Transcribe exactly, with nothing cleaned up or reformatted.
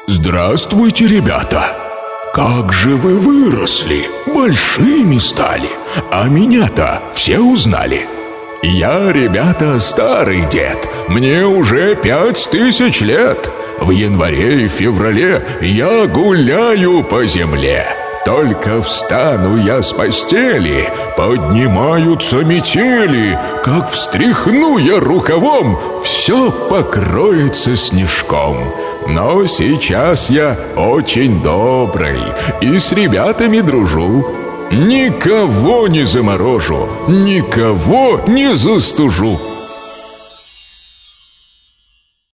Здравствуйте, ребята! Как же вы выросли, большими стали, а меня-то все узнали. Я, ребята, старый дед, мне уже пять тысяч лет. В январе и феврале я гуляю по земле. Только встану я с постели, поднимаются метели. Как встряхну я рукавом, все покроется снежком. Но сейчас я очень добрый и с ребятами дружу. Никого не заморожу, никого не застужу.